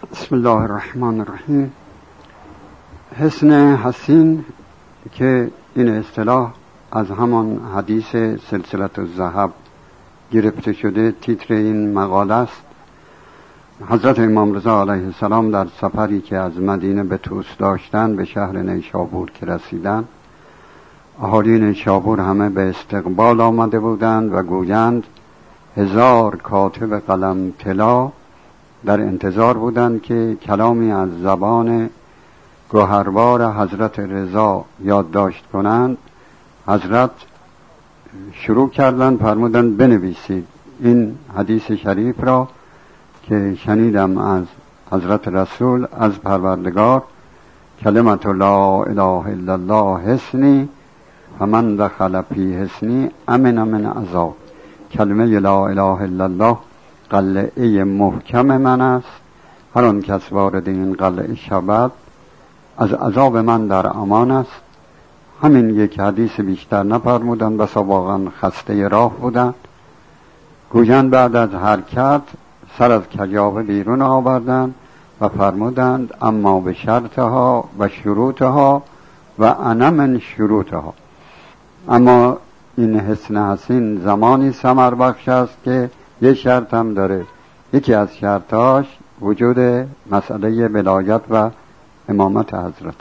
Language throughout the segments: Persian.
بسم الله الرحمن الرحیم. حسن حسین که این اصطلاح از همان حدیث سلسله الذهب گرفته شده تیتر این مقاله است. حضرت امام رضا علیه السلام در سفری که از مدینه به طوس داشتند به شهر نیشابور که رسیدند، اهالی نیشابور همه به استقبال آمده بودند و گویند 1000 کاتب قلم طلا در انتظار بودند که کلامی از زبان گوهربار حضرت رضا یادداشت کنند. حضرت شروع کردند، فرمودند بنویسید این حدیث شریف را که شنیدم از حضرت رسول از پروردگار: کلمت لا اله الا الله حصنی فمن دخل فی حصنی امن من عذاب. کلمه لا اله الا الله قلعه محکم من است، هر آن کس وارد این قلعه شود از عذاب من در امان است. همین یک حدیث بیشتر نفرمودند، بسا واقعا خسته راه بودند. گویند بعد از حرکت سر از کجاوه بیرون آوردند و فرمودند اما به شرطها و شروطها و انا من شروطها. اما این حسن حسین زمانی ثمر بخش است که یه شرط هم داره. یکی از شرطاش وجود مسئله ولایت و امامت حضرت.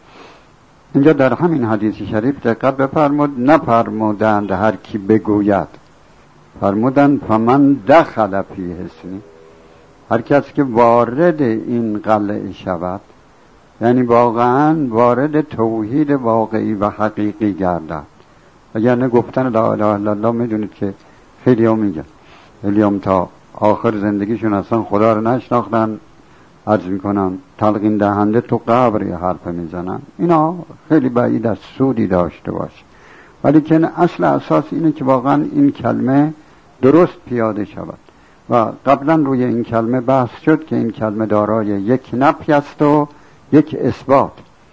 اینجا در همین حدیث شریف دقت بفرمود، نفرمودند هر کی بگوید، فرمودند فمن دخل فی حصنی، هر کس که وارد این قلعه شود، یعنی واقعا وارد توحید واقعی و حقیقی گردد. اگر گفتن لا اله الا الله میدونید که خیلی ها میگن، خیلی هم تا آخر زندگیشون اصلا خدا رو نشناختن، عرض میکنن تلقین دهنده تو قبر یه حرف میزنن. اینا خیلی بعید از سودی داشته باشه، ولی که اصل اساس اینه که واقعا این کلمه درست پیاده شود. و قبلا روی این کلمه بحث شد که این کلمه دارای یک نفی است و یک اثبات،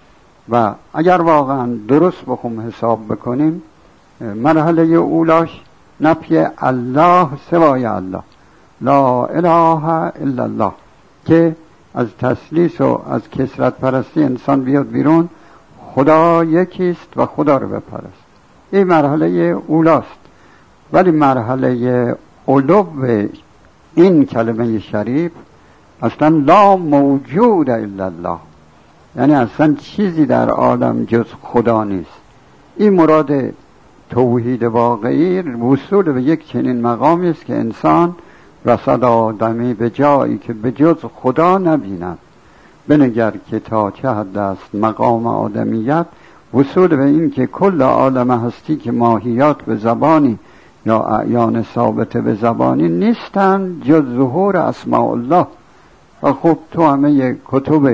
و اگر واقعا درست بخوام حساب بکنیم، مرحله اولاش نفی الله سوای الله، لا اله الا الله، که از تثلیث و از کثرت پرستی انسان بیاد بیرون، خدا یکیست و خدا رو بپرست. این مرحله اولاست. ولی مرحله علو این کلمه شریف اصلا لا موجود الا الله، یعنی اصلا چیزی در عالم جز خدا نیست. این مراد توحید واقعی وصول به یک چنین مقامی است که انسان رسد آدمی به جایی که به جز خدا نبیند. بنگر که تا چه حد است مقام آدمیت، وصول به این که کل عالم هستی که ماهیات به زبانی یا اعیان ثابته به زبانی نیستند جز ظهور اسماء الله. و خب تو همه کتب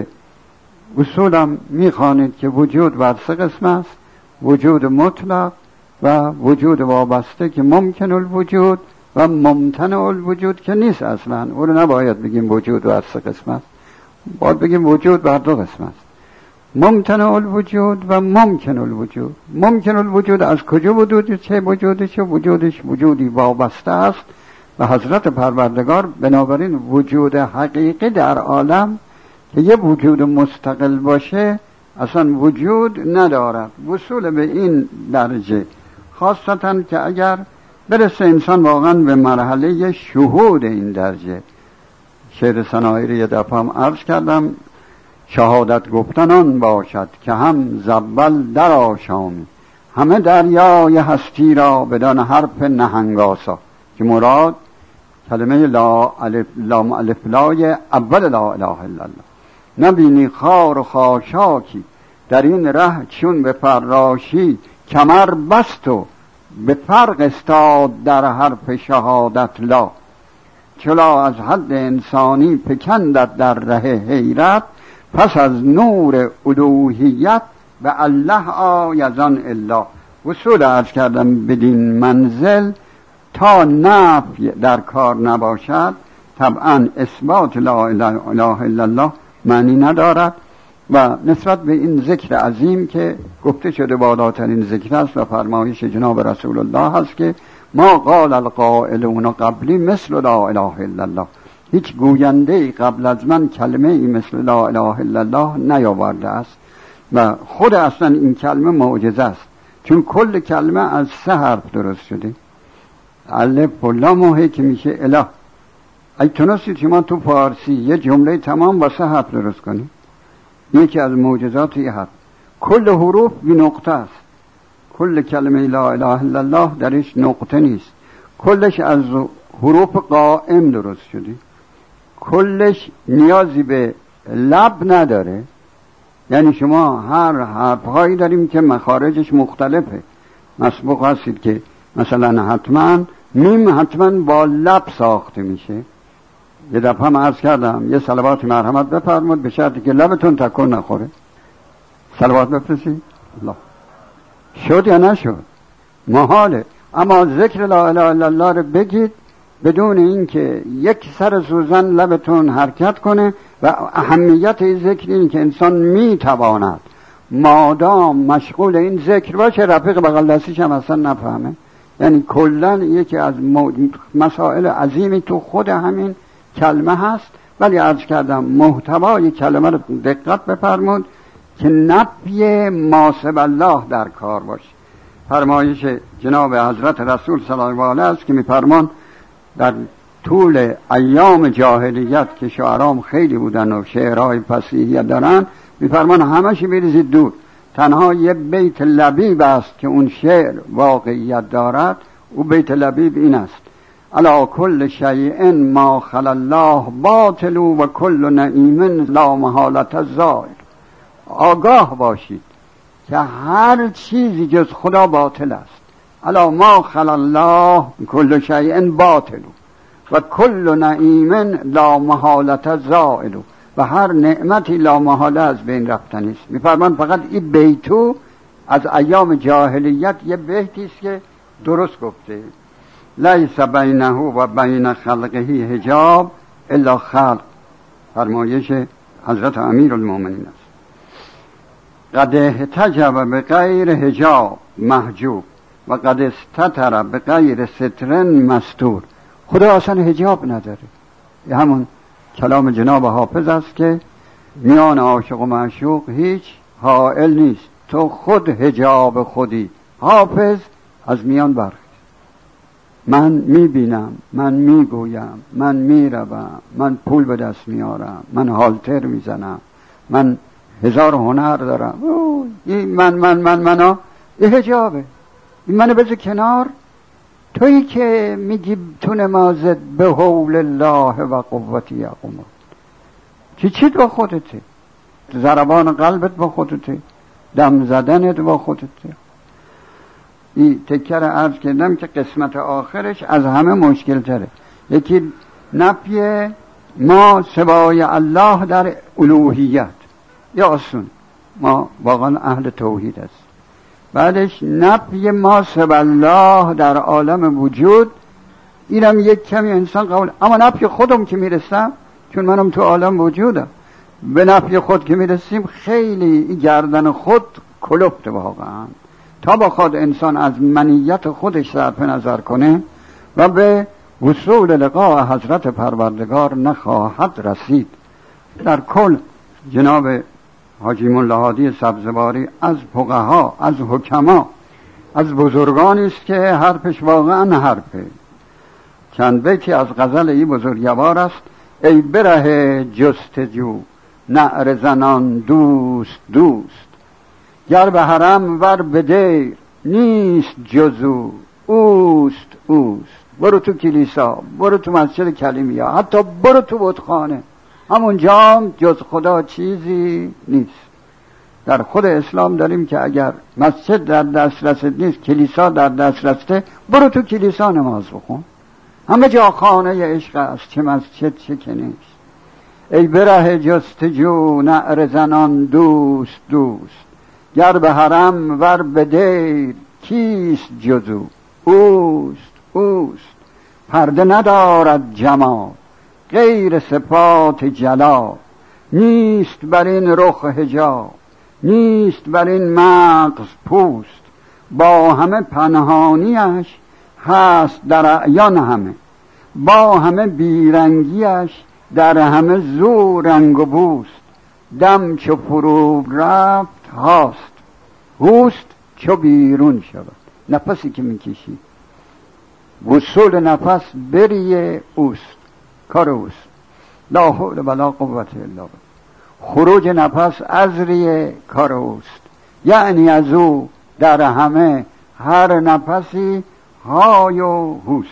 اصولم میخوانید که وجود بر 3 قسم است: وجود مطلق و وجود وابسته که ممکن الوجود و ممتنع الوجود که نیست. اصلا او رو نباید بگیم وجود بر 3 قسم است، باید بگیم وجود بر 2 قسم است: ممتنع الوجود و ممکن الوجود. ممکن الوجود از کجا وجود چه وجودش؟ وجودش وجودی وابسته است و حضرت پروردگار بنابراین وجود حقیقی در عالم که یه وجود مستقل باشه اصلا وجود ندارد. وصول به این درجه، خاصتا که اگر برسه انسان واقعا به مرحله شهود این درجه. شعر سنایی رو یه دفعه هم عرض کردم: شهادت گفتن آن باشد که هم زبل در آشامی، همه دریای هستی را بدان حرف نهنگاسا. که مراد کلمه لا الف لای اول لا اله الا الله. نبینی خار و خاشاکی در این ره چون به فراشی، کمر بست و به فرق استاد در حرف شهادت لا. چلا از حد انسانی فکندت در ره حیرت، پس از نور الوهیت به الله آیزان الا. وصول عرض کردم بدین منزل تا نفی در کار نباشد طبعا اثبات لا اله الا الله معنی ندارد. و نسبت به این ذکر عظیم که گفته شده بالاترین ذکر است و فرمایش جناب رسول الله هست که ما قال القائلون قبلی مثل لا اله الا الله، هیچ گوینده قبل از من کلمه ای مثل لا اله الا الله نیاورده است و خود اصلا این کلمه معجزه است، چون کل کلمه از 3 حرف درست شده، الف و لام و ه که میشه اله. ای تونستید شما تو فارسی یه جمله تمام با 3 حرف درست کنید، یکی از معجزات این حرف. کل حروف بی نقطه است، کل کلمه لا اله الا الله درش نقطه نیست، کلش از حروف قائم درست شده، کلش نیازی به لب نداره. یعنی شما هر حرفهایی داریم که مخارجش مختلفه. مسبوق هستید که مثلا حتما میم حتما با لب ساخته میشه. یه دفعه هم عرض کردم یه صلوات مرحمت بفرمود به شرطی که لبتون تکون نخوره. صلوات بفرستید الله. شد یا نشد؟ محاله. اما ذکر لا اله الا الله رو بگید بدون اینکه یک سر سوزن لبتون حرکت کنه. و اهمیت این ذکر این که انسان میتواند مادام مشغول این ذکر باشه رفیق بغل دستیش هم اصلا نفهمه. یعنی کلن یکی از مسائل عظیمی تو خود همین کلمه هست. ولی عرض کردم محتوای کلمه رو دقت بفرمود که نفی ما سوی الله در کار باشه. فرمایش جناب حضرت رسول صلی الله علیه است که میفرمان در طول ایام جاهلیت که شاعرام خیلی بودن و شعرهای فصیحی دارن، میفرمان همش بریزید دور، تنها یه بیت لبیب است که اون شعر واقعیت دارد. او بیت لبیب این است: الا کل شیء ما خلا الله باطل و کل نعیم لا محالة زائل. آگاه باشید که هر چیزی جز خدا باطل است. الا ما خلا الله کل شیء باطل و کل نعیم لا محالة زائل. و هر نعمتی لا محاله از بین رفتنی است. میفرمان فقط این بیتو از ایام جاهلیت یه بیتی است که درست گفته: لیس بینه و بین خلقه حجاب الا خلق. فرمایش حضرت امیرالمومنین است: قد احتجب بغیر حجاب محجوب و قد استتر بغیر ستر مستور. خدا اصلا حجاب نداره. یه همون کلام جناب حافظ است که میان عاشق و معشوق هیچ حائل نیست، تو خود حجاب خودی. حافظ از میان برخیز. من میبینم، من میگویم، من میروم، من پول به دست میارم، من هالتر میزنم، من 1000 هنر دارم. این من این حجابه. این منو بذار کنار. تویی که میگی تو نمازت به حول الله و قوتی یقوم. چی با خودته؟ ضربان قلبت با خودته، دم زدنت با خودته. این تکر عرض کردم که قسمت آخرش از همه مشکل تره. یکی نفی ما سوای الله در الوهیت، یا آسون ما واقعا اهل توحید است. بعدش نفی ما سوی الله در عالم وجود، اینم یک کمی انسان قبول. اما نفی خودم که میرسم، چون منم تو عالم وجودم، به نفی خود که میرسیم خیلی گردن خود کلفت واقعا. تا بخواد انسان از منیت خودش صرف نظر کنه و به وصول لقاء حضرت پروردگار نخواهد رسید. در کل جناب حاجی مولا هادی سبزواری از فقها، از حکما، از بزرگانی است که حرفش واقعا حرفه. چند بیتی از غزل ای بزرگوار است: ای بره جستجو نعره زنان دوست دوست، گر به حرم ور به دیر نیست جزو اوست اوست. برو تو کلیسا، برو تو مسجد کلیمیا، حتی برو تو بتخانه، همونجا هم جز خدا چیزی نیست. در خود اسلام داریم که اگر مسجد در دسترست نیست، کلیسا در دسترسته، برو تو کلیسا نماز بخون. همه جا خانه عشق است، چه مسجد چه که نیست. ای بره جستجو نعره زنان دوست دوست، گر به حرم ور به دیر کیست جزو اوست اوست. پرده ندارد جمال غیر صفات جلال، نیست بر این رخ حجاب، نیست بر این مغز پوست. با همه پنهانیش هست در اعیان همه، با همه بیرنگیش در همه زو رنگ و بوست، دم چو فرو رفت هاست، هوست چو بیرون شود. نفسی که میکشی وصول نفس بریه اوست، کار اوست. لا حول ولا قوت الا بالله. خروج نفس از ریه کار اوست، یعنی از او در همه هر نفسی های و هوست.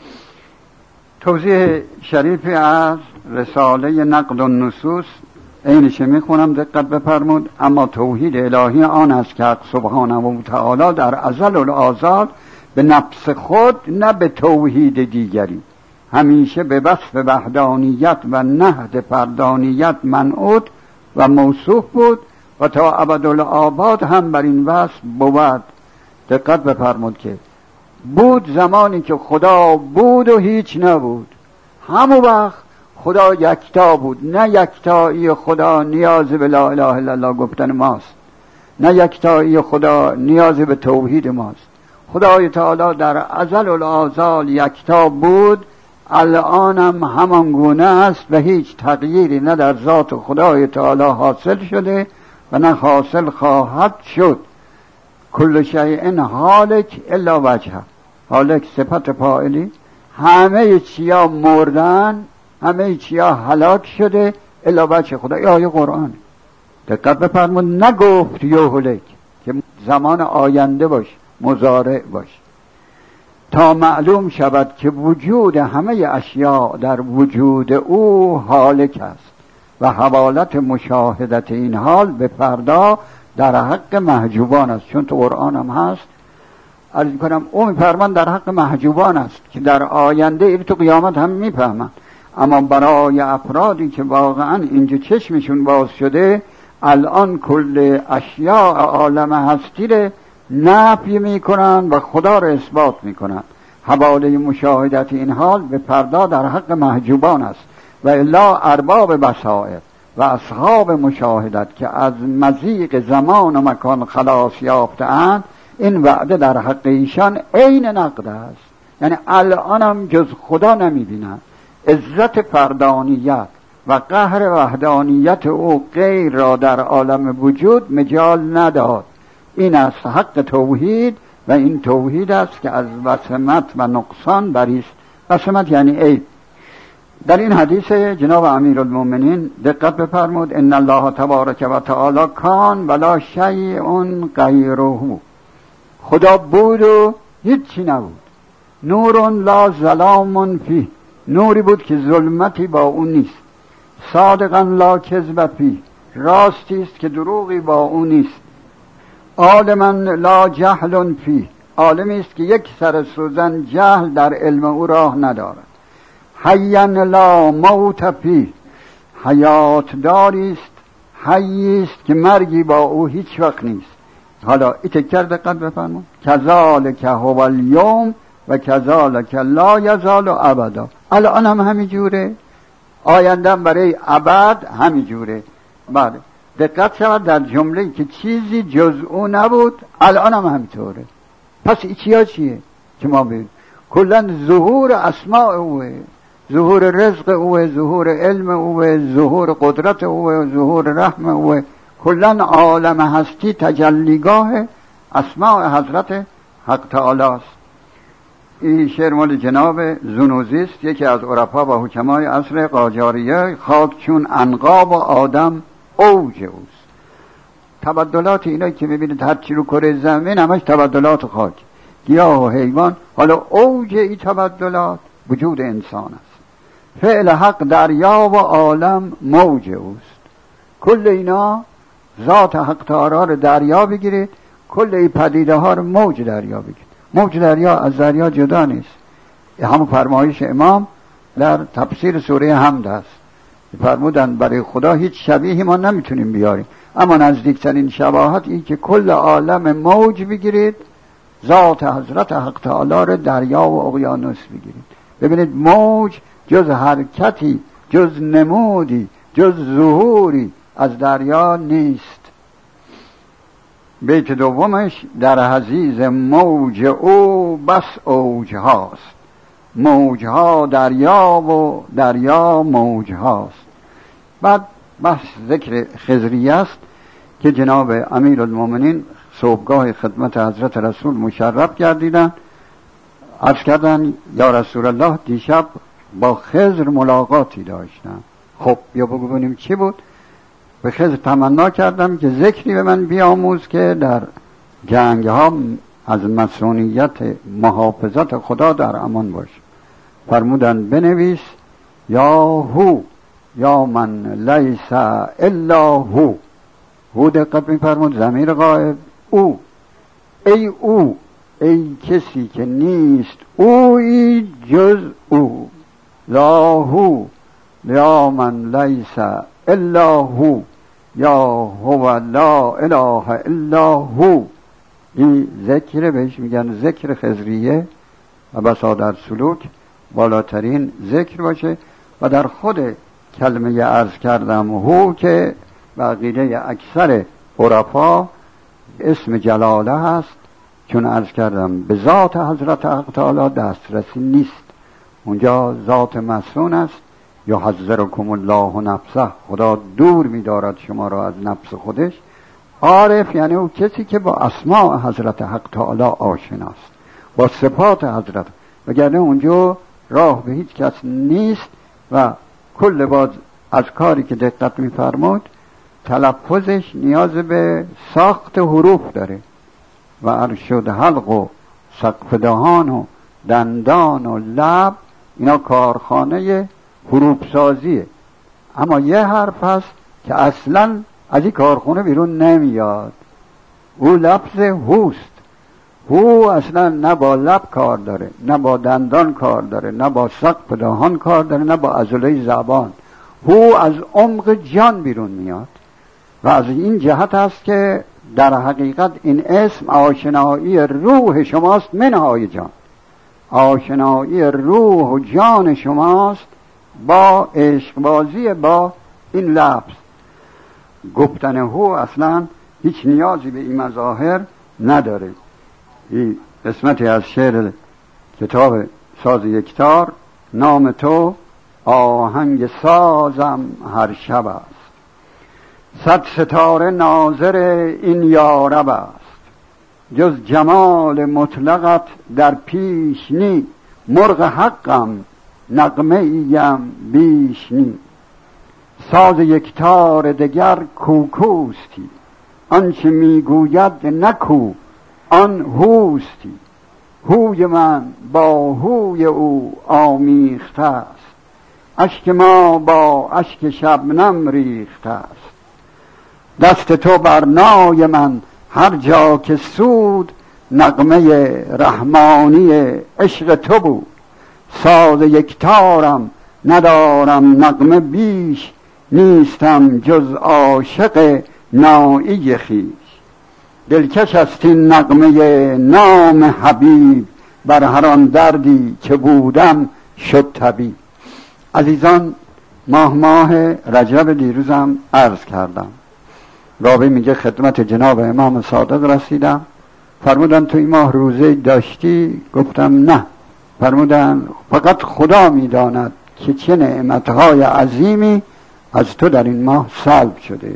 توضیح شریفی از رساله نقد النصوص اینش میخونم، دقت بفرمود. اما توحید الهی آن است که حق سبحانه و تعالی در ازل الآزال به نفس خود نه به توحید دیگری همیشه به وصف وحدانیت و نهد فردانیت منعوت و موصوف بود و تا ابدالآباد هم بر این وصف بود. دقت بفرمود که بود زمانی که خدا بود و هیچ نبود، همون وقت خدا یکتا بود. نه یکتایی خدا نیاز به لا اله الا الله گفتن ماست، نه یکتایی خدا نیاز به توحید ماست. خدای تعالی در ازل الآزال یکتا بود، الانم همان گونه است و هیچ تغییری نه در ذات خدای تعالی حاصل شده و نه حاصل خواهد شد. کل شیء هالک الا وجهه. هالک صفت فاعلی، همه چیا مردن، همه چیا هلاک شده الا وجه خدا. این آیه قرآن. دقت بفرمون، نگفت یهلک که زمان آینده باش، مضارع باش، تا معلوم شود که وجود همه اشیاء در وجود او هالک است و حوالت مشاهدت این حال به فردا در حق محجوبان است. چون تو قرآن هم هست، عرض کنم او میفرمان در حق محجوبان است که در آینده این تو قیامت هم میفهمن. اما برای افرادی که واقعا اینجا چشمشون باز شده، الان کل اشیاء عالم هستی رو نفی میکنن و خدا رو اثبات میکنن. حواله مشاهدت این حال به فردا در حق محجوبان است و الا ارباب بصائر و اصحاب مشاهدت که از مضیق زمان و مکان خلاص یافته‌اند، این وعده در حق ایشان عین نقد است. یعنی الانم جز خدا نمیبینند. عزت فردانیت و قهر وحدانیت او غیر را در عالم وجود مجال نداد. این است حق توحید و این توحید است که از وسمت و نقصان بریست. وسمت یعنی عیب. در این حدیث جناب امیرالمومنین دقت بفرمود، ان الله تبارک و تعالی کان ولا شیء غیره. خدا بود و هیچی نبود. نور لا ظلام فیه، نوری بود که ظلمتی با اون نیست. صادقا لا کذب فیه، راستی است که دروغی با اون نیست. عالما لا جهل فیه، عالمی است که یک سر سوزن جهل در علم او راه ندارد. حیا لا موت فیه، حیات داری است، حیی است که مرگی با او هیچ وقت نیست. حالا این تکر دقت بفرمایید، کذالک هو الیوم و کذالک لا یزال ابدا. الان هم همین جوره، آینده برای ابد همین جوره. بله دقت شود در جمله که چیزی جز او نبود، الان هم همینطوره. پس این چیا چیه که ما ببینیم؟ کلا ظهور اسماء اوه، ظهور رزق اوه، ظهور علم اوه، ظهور قدرت اوه، ظهور رحم اوه. کلا عالم هستی تجلیگاه اسماء حضرت حق تعالی است. این شعر مال جناب زنوزی است، یکی از عرفا و حکمای عصر قاجاریه. خاک چون عنقا و آدم اوج اوست. تبدلات اینایی که میبینید هر چی رو کره زمین همش تبدلات خاک، گیاه و حیوان. حالا اوج این تبدلات وجود انسان است. فعل حق دریا و عالم موج اوست. کل اینا ذات حق تعالی رو دریا بگیرید، کل این پدیده ها رو موج دریا بگیرید. موج دریا از دریا جدا نیست. همون فرمایش امام در تفسیر سوره حمد است. فرمودن برای خدا هیچ شبیهی ما نمیتونیم بیاریم، اما نزدیکترین شباهت این که کل عالم موج بگیرید، ذات حضرت حق تعالی رو دریا و اقیانوس بگیرید. ببینید موج جز حرکتی، جز نمودی، جز ظهوری از دریا نیست. بیت دومش در حضیض موج او بس اوج هاست. موجها دریا و دریا موجهاست. بعد بحث ذکر خضریه است که جناب امیرالمومنین صبحگاه خدمت حضرت رسول مشرف گردیدن، عرض کردن یا رسول الله دیشب با خضر ملاقاتی داشتم. خب بیا بگو ببینیم چی بود. به خضر تمنا کردم که ذکری به من بیاموز که در جنگ ها از مسئولیت محافظت خدا در امان باشه. فرمودن بنویس یا هو یا من لیس الا هو. هو دقت می‌فرمود ضمیر غائب او، ای او، ای کسی که نیست اویی جز او. لا هو یا من لیس الا هو یا هو لا اله الا هو. این ذکر بهش میگن ذکر خضریه و بسا در سلوک بالاترین ذکر باشه. و در خود کلمه عرض کردم هو که بقیده اکثر عرفا اسم جلاله هست، چون عرض کردم به ذات حضرت حق تعالی دسترسی نیست، اونجا ذات مسئول است. یا حذرکم الله نفسه، خدا دور می‌دارد شما را از نفس خودش. عارف یعنی او کسی که با اسماء حضرت حق تعالی آشناست، با صفات حضرت، وگرنه اونجا راه به هیچ کس نیست. و کل باز از کاری که دقت می‌فرمود تلفظش نیاز به ساخت حروف داره و ارشد حلق و سقف دهان و دندان و لب، اینا کارخانه حروف سازیه. اما یه حرف هست که اصلا از این کارخانه بیرون نمیاد، او لفظ هوست. هو اصلا نه با لب کار داره، نه با دندان کار داره، نه با سقف دهان کار داره، نه با عضله زبان. هو از عمق جان بیرون میاد و از این جهت است که در حقیقت این اسم آشنایی روح شماست منهای جان. آشنایی روح و جان شماست با عشقبازی با این لفظ. گفتن هو اصلا هیچ نیازی به این مظاهر نداره. این قسمتی از شعر کتاب ساز یکتار، نام تو آهنگ سازم هر شب است، صد ستاره ناظر این یارب است، جز جمال مطلقت در پیش نی، مرغ حقم نغمه ایم بیش نی. ساز یکتار دگر کوکوستی، آنچه میگوید نکو آن هوستی. هوی من با هوی او آمیخته است، اشک ما با اشک شبنم ریخته است. دست تو بر نای من هر جا که سود، نغمه رحمانی عشق تو بود. ساز یکتارم ندارم نغمه بیش، نیستم جز عاشق نایی خویش. دلکش است این نغمه نام حبیب، بر هر آن دردی که بودم شد طبیب. عزیزان، ماه رجب دیروزم عرض کردم، راوی میگه خدمت جناب امام صادق رسیدم، فرمودن تو این ماه روزه داشتی؟ گفتم نه. فرمودن فقط خدا میداند که چه نعمتهای عظیمی از تو در این ماه سلب شده.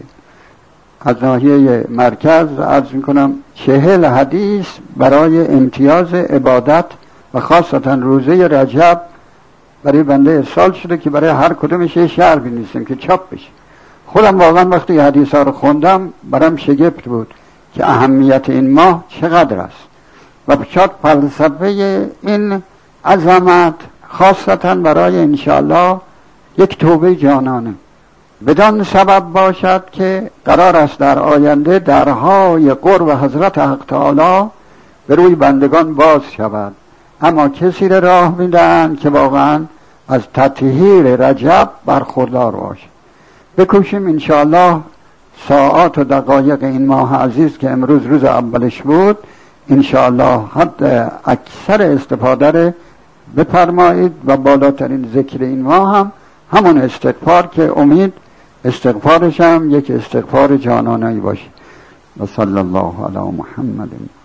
از ناحیه مرکز عرض میکنم 40 حدیث برای امتیاز عبادت و خاصتا روزه رجب برای بنده ارسال شده که برای هر کدومش یه شعر بنویسیم که چاپ بشه. خودم واقعا وقتی حدیث ها رو خوندم برام شگفت بود که اهمیت این ماه چقدر است و شاید فلسفه این عظمت خاصتا برای انشاءالله یک توبه جانانه بدان سبب باشد که قرار است در آینده درهای قرب حضرت حق تعالی به روی بندگان باز شود. اما کسی را راه میدن که واقعا از تطهیر رجب برخوردار باشد. بکوشیم انشاءالله ساعات و دقایق این ماه عزیز که امروز روز اولش بود انشاءالله حد اکثر استفاده رو بفرمایید و بالاترین ذکر این ماه هم همون استغفار که امید استغفارش هم یک استغفار جانانه‌ای باشه. و صلی الله علی محمد.